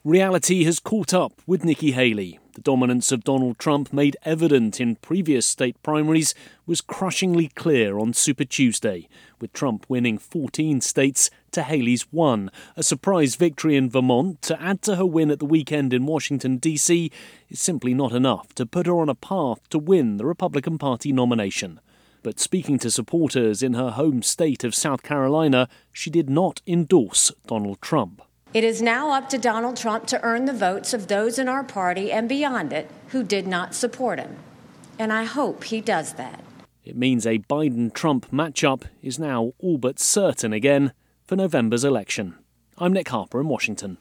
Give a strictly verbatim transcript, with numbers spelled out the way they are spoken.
Reality has caught up with Nikki Haley. The dominance of Donald Trump, made evident in previous state primaries, was crushingly clear on Super Tuesday, with Trump winning fourteen states to Haley's one. A surprise victory in Vermont to add to her win at the weekend in Washington, D C is simply not enough to put her on a path to win the Republican Party nomination. But speaking to supporters in her home state of South Carolina, she did not endorse Donald Trump. It is now up to Donald Trump to earn the votes of those in our party and beyond it who did not support him. And I hope he does that. It means a Biden-Trump matchup is now all but certain again for November's election. I'm Nick Harper in Washington.